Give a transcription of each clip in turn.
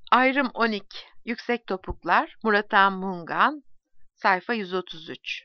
Ayrım 12. Yüksek Topuklar. Murat Mungan. Sayfa 133.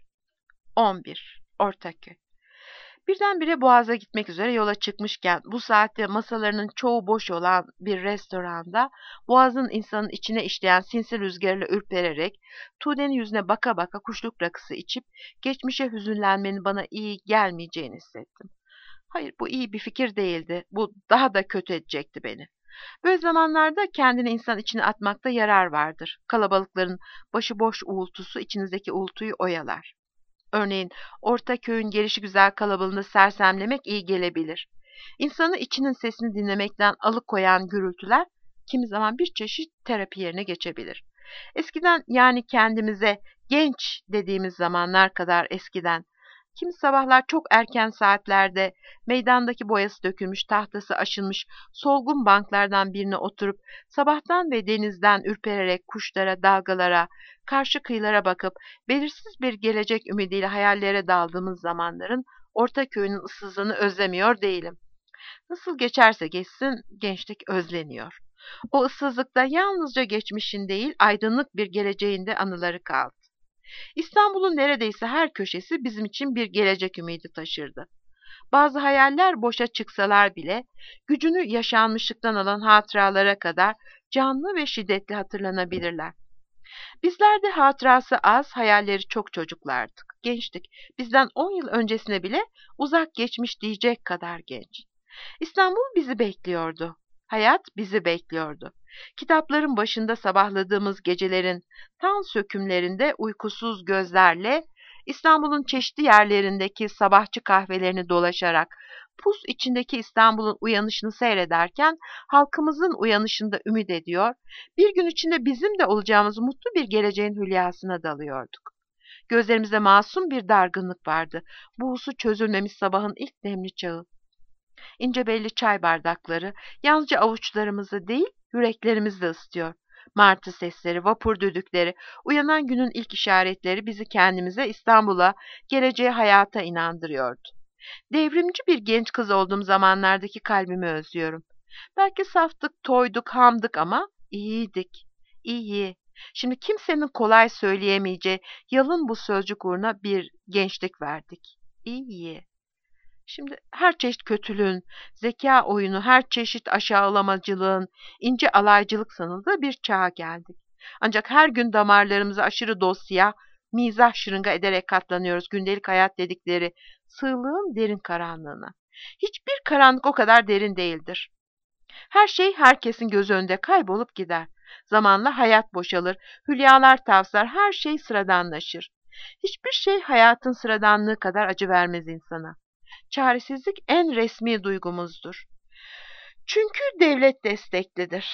11. Ortaköy. Birdenbire Boğaz'a gitmek üzere yola çıkmışken bu saatte masalarının çoğu boş olan bir restoranda Boğaz'ın insanın içine işleyen sinsi rüzgarıyla ürpererek Tuğde'nin yüzüne baka baka kuşluk rakısı içip geçmişe hüzünlenmenin bana iyi gelmeyeceğini hissettim. Hayır, bu iyi bir fikir değildi. Bu daha da kötü edecekti beni. Böyle zamanlarda kendini insan içine atmakta yarar vardır. Kalabalıkların başıboş uğultusu içinizdeki uğultuyu oyalar. Örneğin Ortaköy'ün gelişigüzel kalabalığında sersemlemek iyi gelebilir. İnsanı içinin sesini dinlemekten alıkoyan gürültüler kimi zaman bir çeşit terapi yerine geçebilir. Eskiden, yani kendimize genç dediğimiz zamanlar kadar eskiden, kimi sabahlar çok erken saatlerde meydandaki boyası dökülmüş, tahtası aşınmış solgun banklardan birine oturup sabahtan ve denizden ürpererek kuşlara, dalgalara, karşı kıyılara bakıp belirsiz bir gelecek ümidiyle hayallere daldığımız zamanların Ortaköy'ün ıssızlığını özlemiyor değilim. Nasıl geçerse geçsin gençlik özleniyor. O ıssızlıkta yalnızca geçmişin değil, aydınlık bir geleceğinde anıları kaldı. İstanbul'un neredeyse her köşesi bizim için bir gelecek ümidi taşırdı. Bazı hayaller boşa çıksalar bile gücünü yaşanmışlıktan alan hatıralara kadar canlı ve şiddetli hatırlanabilirler. Bizler de hatırası az, hayalleri çok çocuklardık, gençtik. Bizden 10 yıl öncesine bile uzak geçmiş diyecek kadar genç. İstanbul bizi bekliyordu. Hayat bizi bekliyordu. Kitapların başında sabahladığımız gecelerin tan sökümlerinde uykusuz gözlerle İstanbul'un çeşitli yerlerindeki sabahçı kahvelerini dolaşarak pus içindeki İstanbul'un uyanışını seyrederken halkımızın uyanışında ümit ediyor, bir gün içinde bizim de olacağımız mutlu bir geleceğin hülyasına dalıyorduk. Gözlerimizde masum bir dargınlık vardı. Buğusu çözülmemiş sabahın ilk nemli çağı. İnce belli çay bardakları yalnızca avuçlarımızı değil, yüreklerimizi de ısıtıyor. Martı sesleri, vapur düdükleri, uyanan günün ilk işaretleri bizi kendimize, İstanbul'a, geleceğe, hayata inandırıyordu. Devrimci bir genç kız olduğum zamanlardaki kalbimi özlüyorum. Belki saftık, toyduk, hamdık ama iyiydik. İyi. Şimdi kimsenin kolay söyleyemeyeceği yalın bu sözcük uğruna bir gençlik verdik. İyi. Şimdi her çeşit kötülüğün, zeka oyunu, her çeşit aşağılamacılığın, ince alaycılık sanıldığı bir çağa geldik. Ancak her gün damarlarımızı aşırı dosya, mizah şırınga ederek katlanıyoruz gündelik hayat dedikleri sığlığın derin karanlığına. Hiçbir karanlık o kadar derin değildir. Her şey herkesin göz önünde kaybolup gider. Zamanla hayat boşalır, hülyalar tavsar, her şey sıradanlaşır. Hiçbir şey hayatın sıradanlığı kadar acı vermez insana. Çaresizlik en resmi duygumuzdur. Çünkü devlet desteklidir.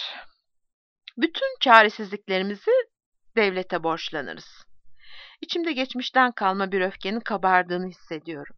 Bütün çaresizliklerimizi devlete borçlanırız. İçimde geçmişten kalma bir öfkenin kabardığını hissediyorum.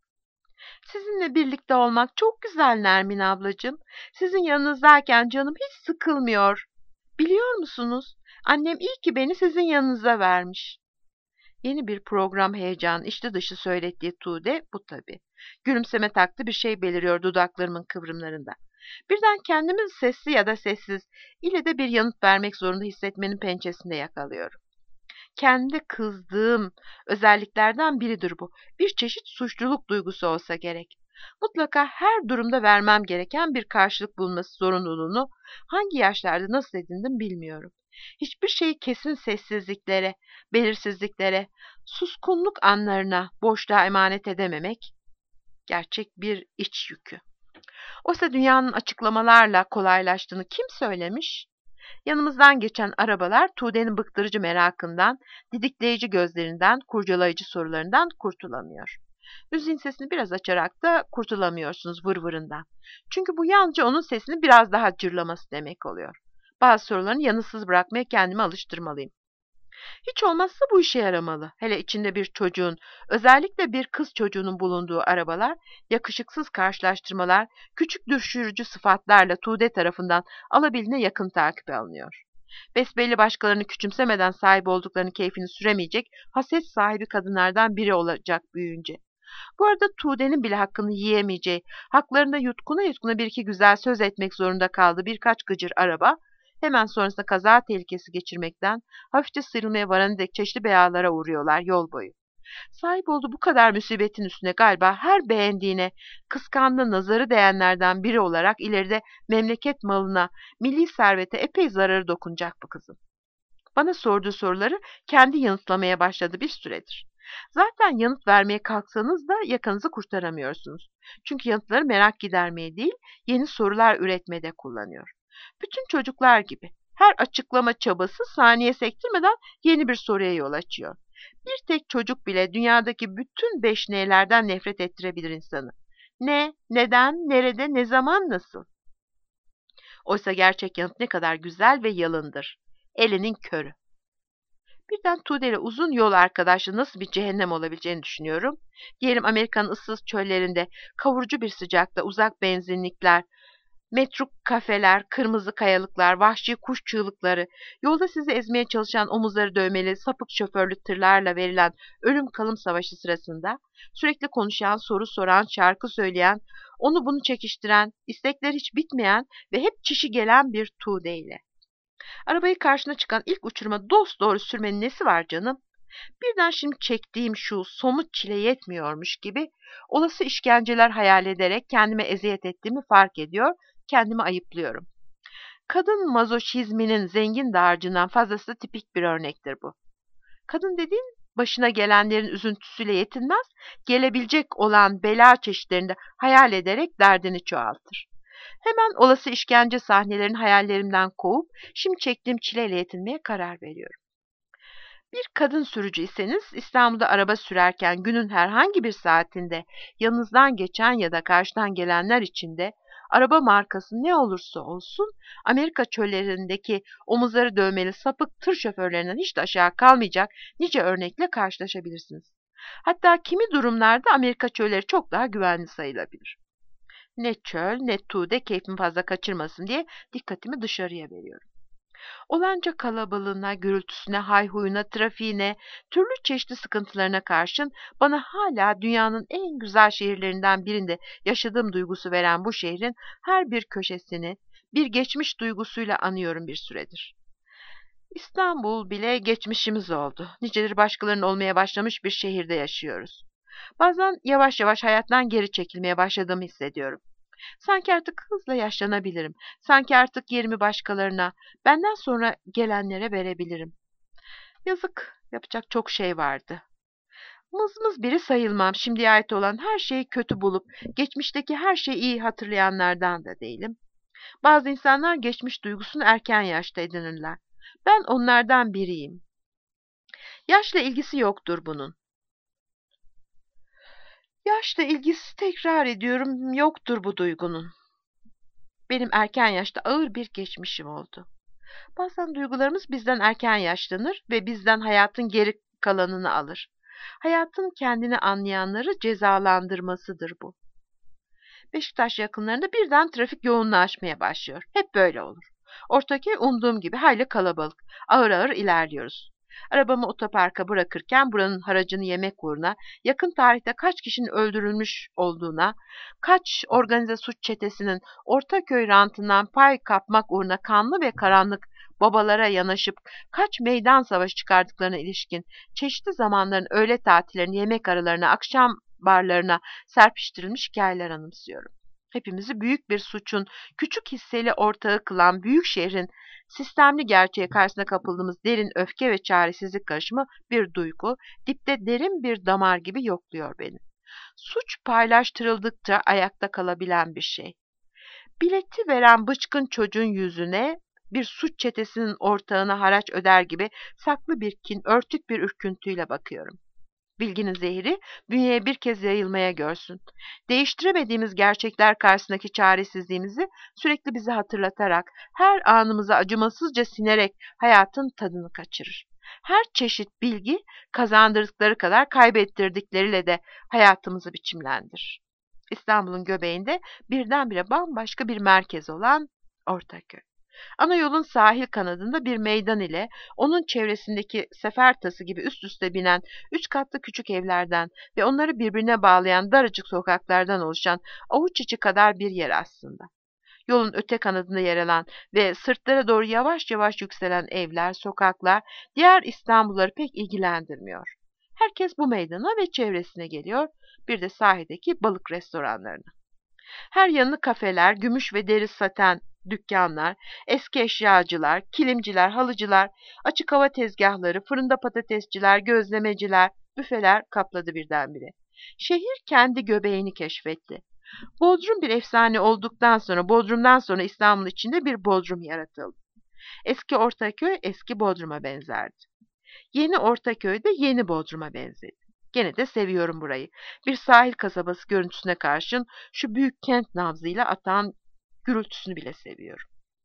Sizinle birlikte olmak çok güzel Nermin ablacığım. Sizin yanınızdayken canım hiç sıkılmıyor. Biliyor musunuz? Annem iyi ki beni sizin yanınıza vermiş. Yeni bir program heyecanı içli dışı söylettiği Tuğde bu tabii. Gülümseme taktı bir şey beliriyor dudaklarımın kıvrımlarında. Birden kendimi sesli ya da sessiz, ile de bir yanıt vermek zorunda hissetmenin pençesinde yakalıyorum. Kendi kızdığım özelliklerden biridir bu. Bir çeşit suçluluk duygusu olsa gerek. Mutlaka her durumda vermem gereken bir karşılık bulması zorunluluğunu hangi yaşlarda nasıl edindim bilmiyorum. Hiçbir şeyi kesin sessizliklere, belirsizliklere, suskunluk anlarına, boşluğa emanet edememek gerçek bir iç yükü. Oysa dünyanın açıklamalarla kolaylaştığını kim söylemiş? Yanımızdan geçen arabalar Tuğde'nin bıktırıcı merakından, didikleyici gözlerinden, kurcalayıcı sorularından kurtulamıyor. Müziğin sesini biraz açarak da kurtulamıyorsunuz vırvırından. Çünkü bu yalnızca onun sesini biraz daha cırlaması demek oluyor. Bazı sorularını yanıtsız bırakmaya kendimi alıştırmalıyım. Hiç olmazsa bu işe yaramalı. Hele içinde bir çocuğun, özellikle bir kız çocuğunun bulunduğu arabalar, yakışıksız karşılaştırmalar, küçük düşürücü sıfatlarla Tuğde tarafından alabildiğine yakın takibe alınıyor. Besbelli başkalarını küçümsemeden sahip olduklarını keyfini süremeyecek, haset sahibi kadınlardan biri olacak büyüyünce. Bu arada Tuğde'nin bile hakkını yiyemeyeceği, haklarında yutkuna yutkuna bir iki güzel söz etmek zorunda kaldığı birkaç gıcır araba, Hemen sonrasında kaza tehlikesi geçirmekten hafifçe sıyrılmaya varan dek çeşitli belalara uğruyorlar yol boyu. Sahip olduğu bu kadar musibetin üstüne galiba her beğendiğine, kıskandığı, nazarı değenlerden biri olarak ileride memleket malına, milli servete epey zararı dokunacak bu kızın. Bana sorduğu soruları kendi yanıtlamaya başladı bir süredir. Zaten yanıt vermeye kalksanız da yakanızı kurtaramıyorsunuz. Çünkü yanıtları merak gidermeye değil, yeni sorular üretmede kullanıyor. Bütün çocuklar gibi her açıklama çabası saniye sektirmeden yeni bir soruya yol açıyor. Bir tek çocuk bile dünyadaki bütün 5 nelerden nefret ettirebilir insanı. Ne, neden, nerede, ne zaman, nasıl? Oysa gerçek yanıt ne kadar güzel ve yalındır. Elinin körü. Birden Tuğde ile uzun yol arkadaşlığı nasıl bir cehennem olabileceğini düşünüyorum. Diyelim Amerika'nın ıssız çöllerinde kavurucu bir sıcakta uzak benzinlikler, metruk kafeler, kırmızı kayalıklar, vahşi kuş çığlıkları, yolda sizi ezmeye çalışan omuzları dövmeli, sapık şoförlü tırlarla verilen ölüm kalım savaşı sırasında sürekli konuşan, soru soran, şarkı söyleyen, onu bunu çekiştiren, istekleri hiç bitmeyen ve hep çişi gelen bir Tuğde ile. Arabayı karşına çıkan ilk uçuruma dosdoğru sürmenin nesi var canım? Birden şimdi çektiğim şu somut çile yetmiyormuş gibi olası işkenceler hayal ederek kendime eziyet ettiğimi fark ediyor, kendimi ayıplıyorum. Kadın mazoşizminin zengin dağarcığından fazlası tipik bir örnektir bu. Kadın dediğin başına gelenlerin üzüntüsüyle yetinmez, gelebilecek olan bela çeşitlerini de hayal ederek derdini çoğaltır. Hemen olası işkence sahnelerini hayallerimden kovup şimdi çektiğim çileyle yetinmeye karar veriyorum. Bir kadın sürücüyseniz İstanbul'da araba sürerken günün herhangi bir saatinde yanınızdan geçen ya da karşıdan gelenler için de araba markası ne olursa olsun Amerika çöllerindeki omuzları dövmeli sapık tır şoförlerinden hiç de aşağı kalmayacak nice örnekle karşılaşabilirsiniz. Hatta kimi durumlarda Amerika çölleri çok daha güvenli sayılabilir. Ne çöl ne Tuğde keyfimi fazla kaçırmasın diye dikkatimi dışarıya veriyorum. Olanca kalabalığına, gürültüsüne, hayhuyuna, trafiğine, türlü çeşitli sıkıntılarına karşın bana hala dünyanın en güzel şehirlerinden birinde yaşadığım duygusu veren bu şehrin her bir köşesini bir geçmiş duygusuyla anıyorum bir süredir. İstanbul bile geçmişimiz oldu. Nicedir başkalarının olmaya başlamış bir şehirde yaşıyoruz. Bazen yavaş yavaş hayattan geri çekilmeye başladığımı hissediyorum. Sanki artık hızla yaşlanabilirim. Sanki artık yerimi başkalarına, benden sonra gelenlere verebilirim. Yazık, yapacak çok şey vardı. Mızmız biri sayılmam. Şimdiye ait olan her şeyi kötü bulup, geçmişteki her şeyi iyi hatırlayanlardan da değilim. Bazı insanlar geçmiş duygusunu erken yaşta edinirler. Ben onlardan biriyim. Yaşla ilgisi yoktur bunun. Yaşla ilgisi tekrar ediyorum yoktur bu duygunun. Benim erken yaşta ağır bir geçmişim oldu. Bazen duygularımız bizden erken yaşlanır ve bizden hayatın geri kalanını alır. Hayatın kendini anlayanları cezalandırmasıdır bu. Beşiktaş yakınlarında birden trafik yoğunlaşmaya başlıyor. Hep böyle olur. Ortaköy umduğum gibi hayli kalabalık. Ağır ağır ilerliyoruz. Arabamı otoparka bırakırken buranın haracını yemek uğruna, yakın tarihte kaç kişinin öldürülmüş olduğuna, kaç organize suç çetesinin Ortaköy rantından pay kapmak uğruna kanlı ve karanlık babalara yanaşıp kaç meydan savaşı çıkardıklarına ilişkin çeşitli zamanların öğle tatillerini, yemek aralarına, akşam barlarına serpiştirilmiş hikayeler anımsıyorum. Hepimizi büyük bir suçun küçük hisseli ortağı kılan büyük şehrin sistemli gerçeğe karşısına kapıldığımız derin öfke ve çaresizlik karışımı bir duygu, dipte derin bir damar gibi yokluyor beni. Suç paylaştırıldıkça ayakta kalabilen bir şey. Bileti veren bıçkın çocuğun yüzüne bir suç çetesinin ortağına haraç öder gibi saklı bir kin, örtük bir ürküntüyle bakıyorum. Bilginin zehri bünyeye bir kez yayılmaya görsün. Değiştiremediğimiz gerçekler karşısındaki çaresizliğimizi sürekli bize hatırlatarak, her anımıza acımasızca sinerek hayatın tadını kaçırır. Her çeşit bilgi kazandırdıkları kadar kaybettirdikleriyle de hayatımızı biçimlendirir. İstanbul'un göbeğinde birdenbire bambaşka bir merkez olan Ortaköy. Ana yolun sahil kanadında bir meydan ile onun çevresindeki sefer tası gibi üst üste binen 3 katlı küçük evlerden ve onları birbirine bağlayan daracık sokaklardan oluşan avuç içi kadar bir yer aslında. Yolun öte kanadında yer alan ve sırtlara doğru yavaş yavaş yükselen evler, sokaklar diğer İstanbulluları pek ilgilendirmiyor. Herkes bu meydana ve çevresine geliyor, bir de sahildeki balık restoranlarına. Her yanı kafeler, gümüş ve deri saten dükkanlar, eski eşyacılar, kilimciler, halıcılar, açık hava tezgahları, fırında patatesciler, gözlemeciler, büfeler kapladı birdenbire. Şehir kendi göbeğini keşfetti. Bodrum bir efsane olduktan sonra, Bodrum'dan sonra İstanbul içinde bir Bodrum yaratıldı. Eski Ortaköy eski Bodrum'a benzerdi. Yeni Ortaköy de yeni Bodrum'a benzedi. Gene de seviyorum burayı. Bir sahil kasabası görüntüsüne karşın şu büyük kent nabzıyla atan gürültüsünü bile seviyorum.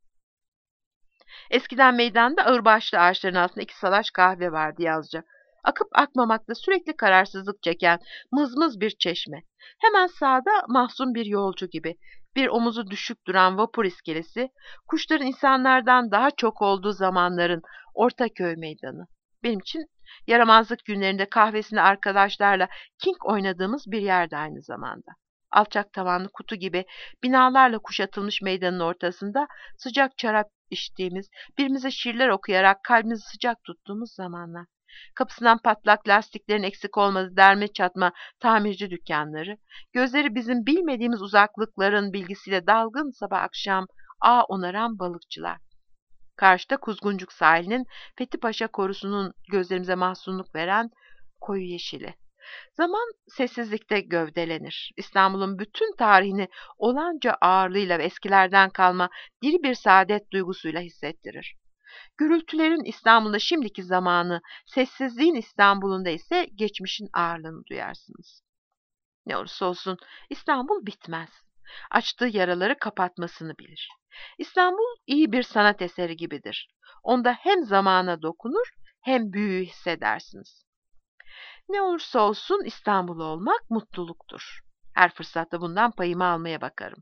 Eskiden meydanda ağırbaşlı ağaçların altında iki salaş kahve vardı yazca. Akıp akmamakta sürekli kararsızlık çeken mızmız bir çeşme. Hemen sağda mahzun bir yolcu gibi. Bir omuzu düşük duran vapur iskelesi, kuşların insanlardan daha çok olduğu zamanların Ortaköy meydanı. Benim için yaramazlık günlerinde kahvesini arkadaşlarla king oynadığımız bir yerde aynı zamanda. Alçak tavanlı kutu gibi binalarla kuşatılmış meydanın ortasında sıcak şarap içtiğimiz, birbirimize şiirler okuyarak kalbimizi sıcak tuttuğumuz zamanlar. Kapısından patlak lastiklerin eksik olmadığı derme çatma tamirci dükkanları, gözleri bizim bilmediğimiz uzaklıkların bilgisiyle dalgın sabah akşam ağ onaran balıkçılar. Karşıda Kuzguncuk sahilinin Fethi Paşa korusunun gözlerimize mahzunluk veren koyu yeşili. Zaman sessizlikte gövdelenir. İstanbul'un bütün tarihini olanca ağırlığıyla ve eskilerden kalma diri bir saadet duygusuyla hissettirir. Gürültülerin İstanbul'da şimdiki zamanı, sessizliğin İstanbul'unda ise geçmişin ağırlığını duyarsınız. Ne olursa olsun İstanbul bitmez. Açtığı yaraları kapatmasını bilir. İstanbul iyi bir sanat eseri gibidir. Onda hem zamana dokunur hem büyüyü hissedersiniz. Ne olursa olsun İstanbul olmak mutluluktur. Her fırsatta bundan payımı almaya bakarım.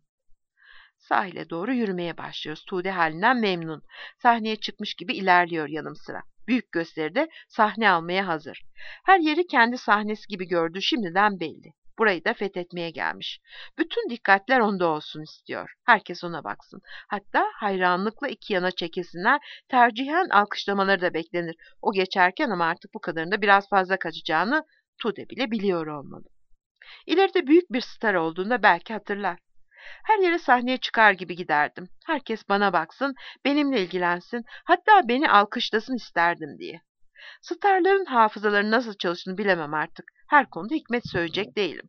Sahile doğru yürümeye başlıyoruz. Tuğde halinden memnun. Sahneye çıkmış gibi ilerliyor yanım sıra. Büyük gösteride sahne almaya hazır. Her yeri kendi sahnesi gibi gördüğü şimdiden belli. Burayı da fethetmeye gelmiş. Bütün dikkatler onda olsun istiyor. Herkes ona baksın. Hatta hayranlıkla iki yana çekilsinler, tercihen alkışlamaları da beklenir. O geçerken ama artık bu kadarında biraz fazla kaçacağını Tuğde bile biliyor olmalı. İleride büyük bir star olduğunda belki hatırlar. Her yere sahneye çıkar gibi giderdim. Herkes bana baksın, benimle ilgilensin, hatta beni alkışlasın isterdim diye. Starların hafızaları nasıl çalıştığını bilemem artık. Her konuda hikmet söyleyecek değilim.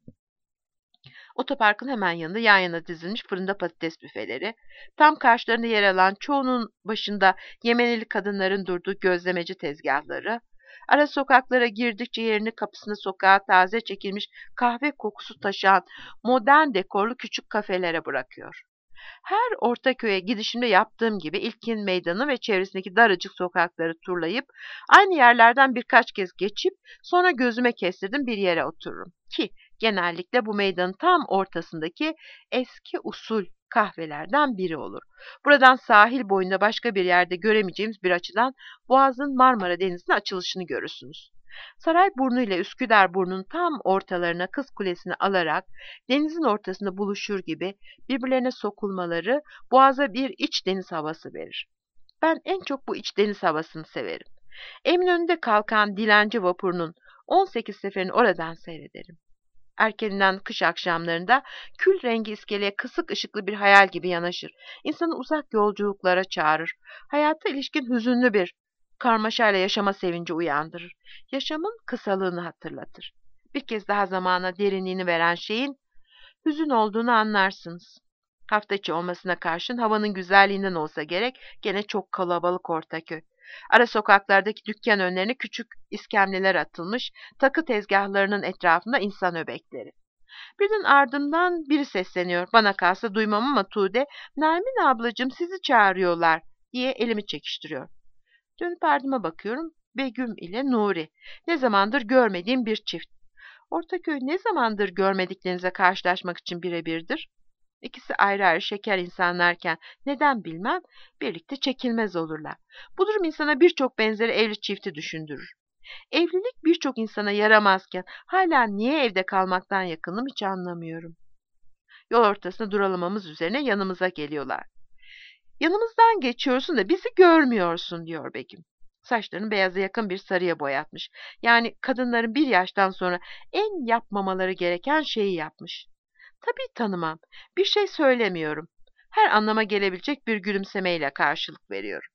Otoparkın hemen yanında yan yana dizilmiş fırında patates büfeleri, tam karşılarında yer alan çoğunun başında Yemenili kadınların durduğu gözlemeci tezgahları, ara sokaklara girdikçe yerini kapısına sokağa taze çekilmiş kahve kokusu taşıyan modern dekorlu küçük kafelere bırakıyor. Her Ortaköy'e gidişimde yaptığım gibi İlkin Meydanı ve çevresindeki daracık sokakları turlayıp aynı yerlerden birkaç kez geçip sonra gözüme kestirdim bir yere otururum ki genellikle bu meydanın tam ortasındaki eski usul kahvelerden biri olur. Buradan sahil boyunda başka bir yerde göremeyeceğimiz bir açıdan Boğaz'ın Marmara Denizi'ne açılışını görürsünüz. Sarayburnu ile Üsküdarburnu'nun tam ortalarına Kız Kulesi'ni alarak denizin ortasında buluşur gibi birbirlerine sokulmaları Boğaz'a bir iç deniz havası verir. Ben en çok bu iç deniz havasını severim. Eminönü'nde kalkan dilenci vapurunun 18 seferini oradan seyrederim. Erkeninden kış akşamlarında kül rengi iskeleye kısık ışıklı bir hayal gibi yanaşır. İnsanı uzak yolculuklara çağırır. Hayata ilişkin hüzünlü bir karmaşayla yaşama sevinci uyandırır. Yaşamın kısalığını hatırlatır. Bir kez daha zamana derinliğini veren şeyin hüzün olduğunu anlarsınız. Hafta içi olmasına karşın havanın güzelliğinden olsa gerek gene çok kalabalık Ortaköy. Ara sokaklardaki dükkan önlerine küçük iskemleler atılmış, takı tezgahlarının etrafında insan öbekleri. Birden ardımdan biri sesleniyor. Bana kalsa duymam ama Tuğde, Nermin ablacığım sizi çağırıyorlar diye elimi çekiştiriyor. Dönüp ardıma bakıyorum. Begüm ile Nuri. Ne zamandır görmediğim bir çift. Ortaköy ne zamandır görmediklerinize karşılaşmak için birebirdir. İkisi ayrı ayrı şeker insanlarken neden bilmem birlikte çekilmez olurlar. Bu durum insana birçok benzeri evli çifti düşündürür. Evlilik birçok insana yaramazken hala niye evde kalmaktan yakınım hiç anlamıyorum. Yol ortasında duralamamız üzerine yanımıza geliyorlar. Yanımızdan geçiyorsun da bizi görmüyorsun diyor Begüm. Saçlarını beyaza yakın bir sarıya boyatmış. Yani kadınların bir yaştan sonra en yapmamaları gereken şeyi yapmış. Tabii tanımam. Bir şey söylemiyorum. Her anlama gelebilecek bir gülümsemeyle karşılık veriyorum.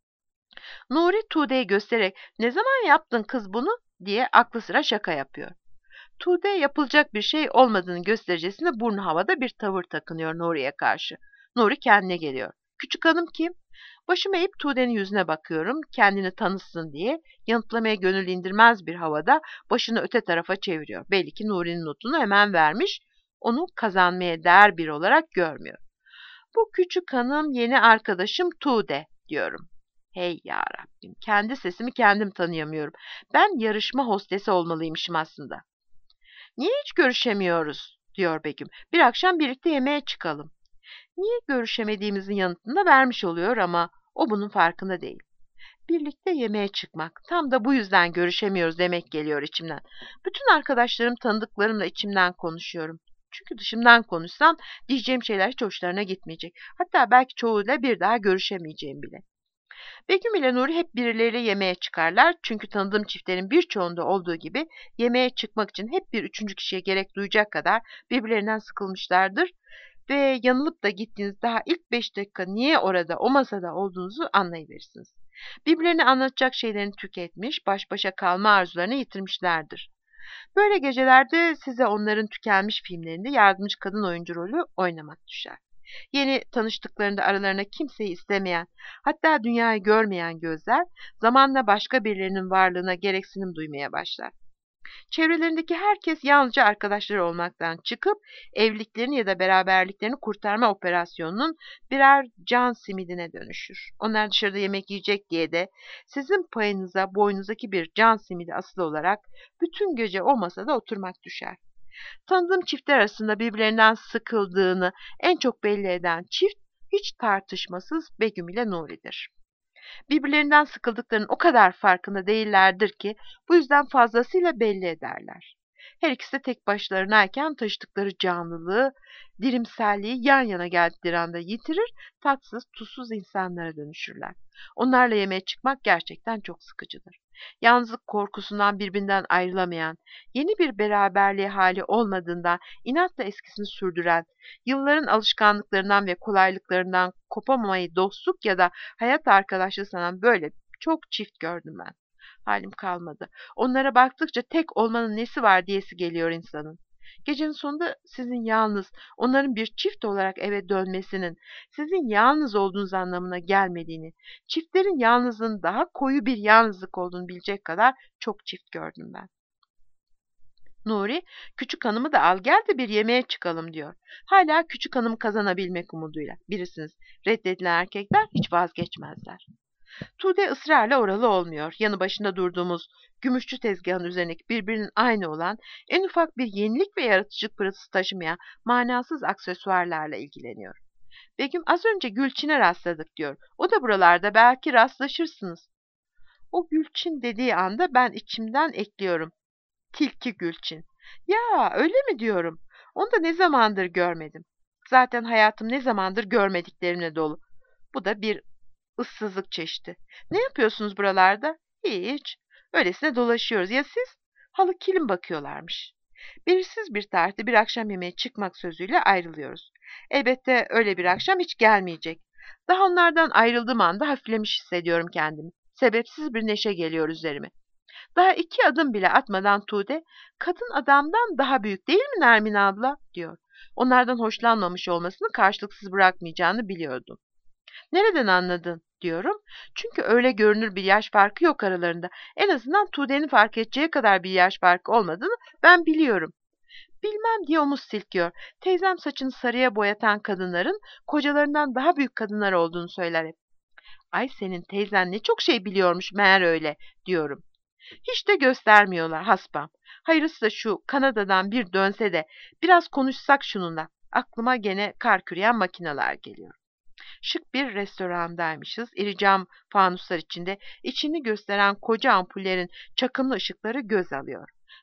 Nuri Tuğde'yi göstererek ne zaman yaptın kız bunu diye aklı sıra şaka yapıyor. Tuğde yapılacak bir şey olmadığını göstericesinde burnu havada bir tavır takınıyor Nuri'ye karşı. Nuri kendine geliyor. Küçük hanım kim? Başımı eğip Tuğde'nin yüzüne bakıyorum, kendini tanısın diye yanıtlamaya gönül indirmez bir havada başını öte tarafa çeviriyor. Belli ki Nuri'nin notunu hemen vermiş, onu kazanmaya değer biri olarak görmüyor. Bu küçük hanım yeni arkadaşım Tuğde diyorum. Hey ya Rabbim, kendi sesimi kendim tanıyamıyorum. Ben yarışma hostesi olmalıymışım aslında. Niye hiç görüşemiyoruz diyor Begüm. Bir akşam birlikte yemeğe çıkalım. Niye görüşemediğimizin yanıtını da vermiş oluyor ama o bunun farkında değil. Birlikte yemeğe çıkmak. Tam da bu yüzden görüşemiyoruz demek geliyor içimden. Bütün arkadaşlarım, tanıdıklarımla içimden konuşuyorum. Çünkü dışımdan konuşsam diyeceğim şeyler hiç hoşlarına gitmeyecek. Hatta belki çoğuyla bir daha görüşemeyeceğim bile. Begüm ile Nuri hep birileriyle yemeğe çıkarlar. Çünkü tanıdığım çiftlerin birçoğunda olduğu gibi yemeğe çıkmak için hep bir üçüncü kişiye gerek duyacak kadar birbirlerinden sıkılmışlardır. Ve yanılıp da gittiğiniz daha ilk 5 dakika niye orada o masada olduğunuzu anlayıverirsiniz. Birbirlerine anlatacak şeylerini tüketmiş, baş başa kalma arzularını yitirmişlerdir. Böyle gecelerde size onların tükenmiş filmlerinde yardımcı kadın oyuncu rolü oynamak düşer. Yeni tanıştıklarında aralarına kimseyi istemeyen, hatta dünyayı görmeyen gözler, zamanla başka birilerinin varlığına gereksinim duymaya başlar. Çevrelerindeki herkes yalnızca arkadaşları olmaktan çıkıp evliliklerini ya da beraberliklerini kurtarma operasyonunun birer can simidine dönüşür. Onlar dışarıda yemek yiyecek diye de sizin payınıza boynunuzdaki bir can simidi asılı olarak bütün gece o masada oturmak düşer. Tanıdığım çiftler arasında birbirlerinden sıkıldığını en çok belli eden çift hiç tartışmasız Begüm ile Nuri'dir. Birbirlerinden sıkıldıklarının o kadar farkında değillerdir ki bu yüzden fazlasıyla belli ederler. Her ikisi de tek başlarınayken taşıdıkları canlılığı, dirimselliği yan yana geldikleri anda yitirir, tatsız, tuzsuz insanlara dönüşürler. Onlarla yemeğe çıkmak gerçekten çok sıkıcıdır. Yalnızlık korkusundan birbirinden ayrılamayan, yeni bir beraberliğe hali olmadığından inatla eskisini sürdüren, yılların alışkanlıklarından ve kolaylıklarından kopamamayı dostluk ya da hayat arkadaşlığı sanan böyle çok çift gördüm ben. Halim kalmadı. Onlara baktıkça tek olmanın nesi var diyesi geliyor insanın. Gecenin sonunda sizin yalnız, onların bir çift olarak eve dönmesinin, sizin yalnız olduğunuz anlamına gelmediğini, çiftlerin yalnızlığın daha koyu bir yalnızlık olduğunu bilecek kadar çok çift gördüm ben. Nuri, küçük hanımı da al gel de bir yemeğe çıkalım diyor. Hala küçük hanımı kazanabilmek umuduyla. Bilirsiniz, reddedilen erkekler hiç vazgeçmezler. Tuğde ısrarla oralı olmuyor. Yanı başında durduğumuz gümüşçü tezgahın üzerindeki birbirinin aynı olan, en ufak bir yenilik ve yaratıcılık pırıltısı taşımayan manasız aksesuarlarla ilgileniyor. Begüm az önce Gülçin'e rastladık diyor. O da buralarda, belki rastlaşırsınız. O Gülçin dediği anda ben içimden ekliyorum. Tilki Gülçin. Ya öyle mi diyorum. Onu da ne zamandır görmedim. Zaten hayatım ne zamandır görmediklerimle dolu. Bu da bir ıssızlık çeşidi. Ne yapıyorsunuz buralarda? Hiç. Öylesine dolaşıyoruz. Ya siz? Halı kilim bakıyorlarmış. Belirsiz bir tarihte bir akşam yemeğe çıkmak sözüyle ayrılıyoruz. Elbette öyle bir akşam hiç gelmeyecek. Daha onlardan ayrıldığım anda hafiflemiş hissediyorum kendimi. Sebepsiz bir neşe geliyor üzerime. Daha 2 adım bile atmadan Tuğde, kadın adamdan daha büyük değil mi Nermin abla, diyor. Onlardan hoşlanmamış olmasını karşılıksız bırakmayacağını biliyordum. Nereden anladın, diyorum. Çünkü öyle görünür bir yaş farkı yok aralarında. En azından Tuğde'nin fark edeceği kadar bir yaş farkı olmadığını ben biliyorum. Bilmem diye omuz silkiyor. Teyzem saçını sarıya boyatan kadınların kocalarından daha büyük kadınlar olduğunu söyler hep. Ay senin teyzen ne çok şey biliyormuş meğer öyle, diyorum. Hiç de göstermiyorlar haspam. Hayırlısı da şu Kanada'dan bir dönse de biraz konuşsak şununla. Aklıma gene kar küreyen makineler geliyor. Şık bir restorandaymışız. İri cam fanuslar içinde içini gösteren koca ampullerin çakımlı ışıkları göz alıyor.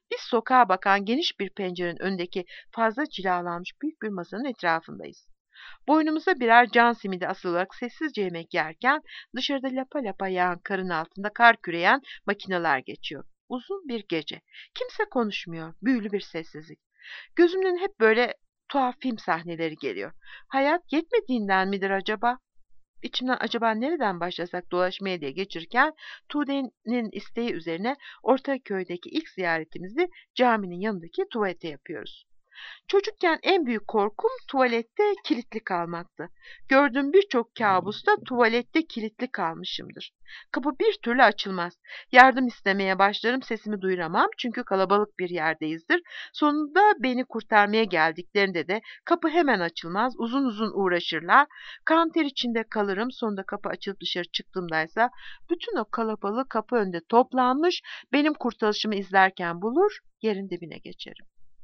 Biz sokağa bakan geniş bir pencerenin önündeki fazla cilalanmış büyük bir masanın etrafındayız. Boynumuza birer can simidi asılarak sessizce yemek yerken dışarıda lapa lapa yağan karın altında kar küreyen makineler geçiyor. Uzun bir gece. Kimse konuşmuyor. Büyülü bir sessizlik. Gözümden hep böyle tuhaf film sahneleri geliyor. Hayat yetmediğinden midir acaba? İçimden acaba nereden başlasak dolaşmaya diye geçirirken Tuğde'nin isteği üzerine Ortaköy'deki ilk ziyaretimizi caminin yanındaki tuvalete yapıyoruz. Çocukken en büyük korkum tuvalette kilitli kalmaktı. Gördüğüm birçok kabusta tuvalette kilitli kalmışımdır. Kapı bir türlü açılmaz. Yardım istemeye başlarım, sesimi duyuramam çünkü kalabalık bir yerdeyizdir. Sonunda beni kurtarmaya geldiklerinde de kapı hemen açılmaz, uzun uzun uğraşırlar. Kan ter içinde kalırım, sonunda kapı açılıp dışarı çıktığımdaysa bütün o kalabalık kapı önünde toplanmış, benim kurtarışımı izlerken bulur, yerin dibine geçerim.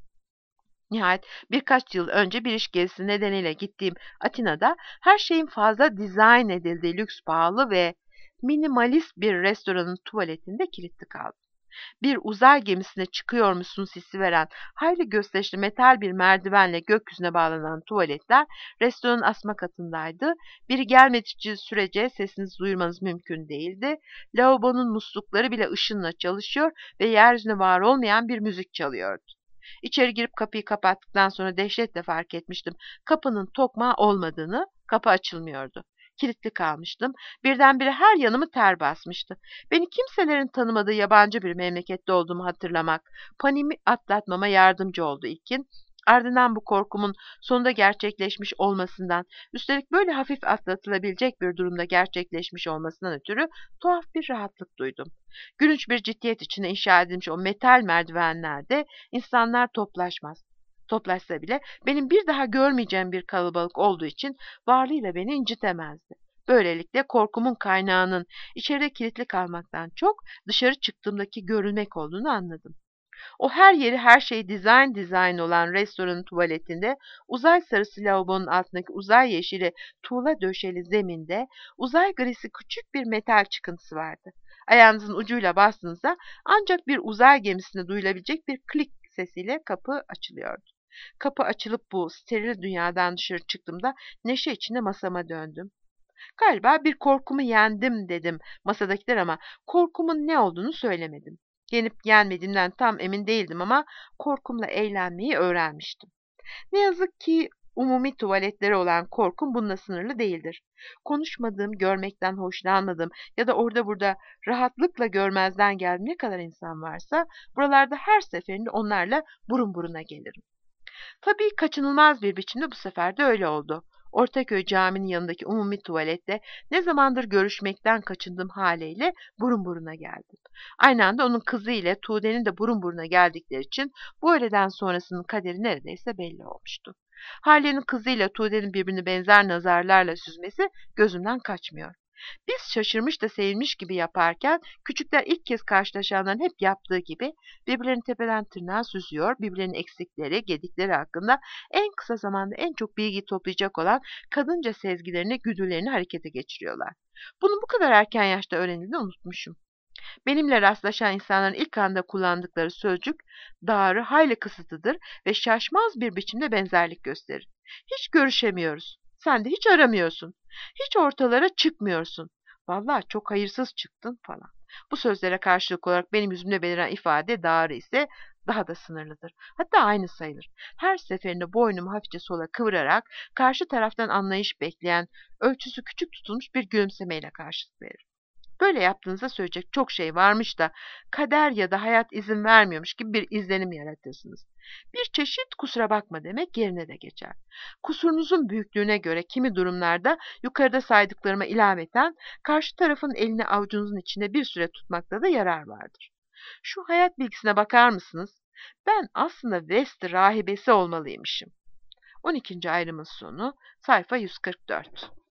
Nihayet birkaç yıl önce bir iş gezisi nedeniyle gittiğim Atina'da her şeyin fazla dizayn edildiği lüks, pahalı ve minimalist bir restoranın tuvaletinde kilitli kaldım. Bir uzay gemisine çıkıyormuşsun hissi veren hayli gösterişli metal bir merdivenle gökyüzüne bağlanan tuvaletler restoranın asma katındaydı. Biri gelmediği sürece sesinizi duyurmanız mümkün değildi. Lavabonun muslukları bile ışınla çalışıyor ve yeryüzünde var olmayan bir müzik çalıyordu. İçeri girip kapıyı kapattıktan sonra dehşetle fark etmiştim. Kapının tokmağı olmadığını, kapı açılmıyordu. Kilitli kalmıştım. Birdenbire her yanımı ter basmıştı. Beni kimselerin tanımadığı yabancı bir memlekette olduğumu hatırlamak, paniğimi atlatmama yardımcı oldu ilkin. Ardından bu korkumun sonunda gerçekleşmiş olmasından, üstelik böyle hafif atlatılabilecek bir durumda gerçekleşmiş olmasından ötürü tuhaf bir rahatlık duydum. Gülünç bir ciddiyet içinde inşa edilmiş o metal merdivenlerde insanlar toplaşmaz. Toplaşsa bile benim bir daha görmeyeceğim bir kalabalık olduğu için varlığıyla beni incitemezdi. Böylelikle korkumun kaynağının içeride kilitli kalmaktan çok dışarı çıktığımdaki görülmek olduğunu anladım. O her yeri her şey dizayn olan restoranın tuvaletinde, uzay sarısı lavabonun altındaki uzay yeşili tuğla döşeli zeminde, uzay grisi küçük bir metal çıkıntısı vardı. Ayağınızın ucuyla bastığınızda ancak bir uzay gemisinde duyulabilecek bir klik sesiyle kapı açılıyordu. Kapı açılıp bu steril dünyadan dışarı çıktığımda neşe içinde masama döndüm. Galiba bir korkumu yendim dedim masadakiler ama korkumun ne olduğunu söylemedim. Yenip yenmediğimden tam emin değildim ama korkumla eğlenmeyi öğrenmiştim. Ne yazık ki umumi tuvaletlere olan korkum bununla sınırlı değildir. Konuşmadığım, görmekten hoşlanmadığım ya da orada burada rahatlıkla görmezden geldiğim ne kadar insan varsa buralarda her seferinde onlarla burun buruna gelirim. Tabii kaçınılmaz bir biçimde bu sefer de öyle oldu. Ortaköy Camii'nin yanındaki umumi tuvalette ne zamandır görüşmekten kaçındığım haliyle burun buruna geldim. Aynı anda onun kızı ile Tuğde'nin de burun buruna geldikleri için bu öğleden sonrasının kaderi neredeyse belli olmuştu. Hale'nin kızıyla Tuğde'nin birbirini benzer nazarlarla süzmesi gözümden kaçmıyor. Biz şaşırmış da sevinmiş gibi yaparken küçükler ilk kez karşılaşanların hep yaptığı gibi birbirlerini tepeden tırnağa süzüyor, birbirlerinin eksikleri, gedikleri hakkında en kısa zamanda en çok bilgi toplayacak olan kadınca sezgilerini, güdülerini harekete geçiriyorlar. Bunun bu kadar erken yaşta öğrenildiğini unutmuşum. Benimle rastlaşan insanların ilk anda kullandıkları sözcük "dağarı" hayli kısıtlıdır ve şaşmaz bir biçimde benzerlik gösterir. Hiç görüşemiyoruz. Sen de hiç aramıyorsun. Hiç ortalara çıkmıyorsun. Vallahi çok hayırsız çıktın falan. Bu sözlere karşılık olarak benim yüzümde beliren ifade "dağarı" ise daha da sınırlıdır. Hatta aynı sayılır. Her seferinde boynumu hafifçe sola kıvırarak karşı taraftan anlayış bekleyen, ölçüsü küçük tutulmuş bir gülümsemeyle karşılık veririm. Böyle yaptığınızda söyleyecek çok şey varmış da kader ya da hayat izin vermiyormuş gibi bir izlenim yaratırsınız. Bir çeşit kusura bakma demek yerine de geçer. Kusurunuzun büyüklüğüne göre kimi durumlarda yukarıda saydıklarıma ilaveten karşı tarafın elini avucunuzun içinde bir süre tutmakta da yarar vardır. Şu hayat bilgisine bakar mısınız? Ben aslında West rahibesi olmalıymışım. 12. ayrımın sonu sayfa 144.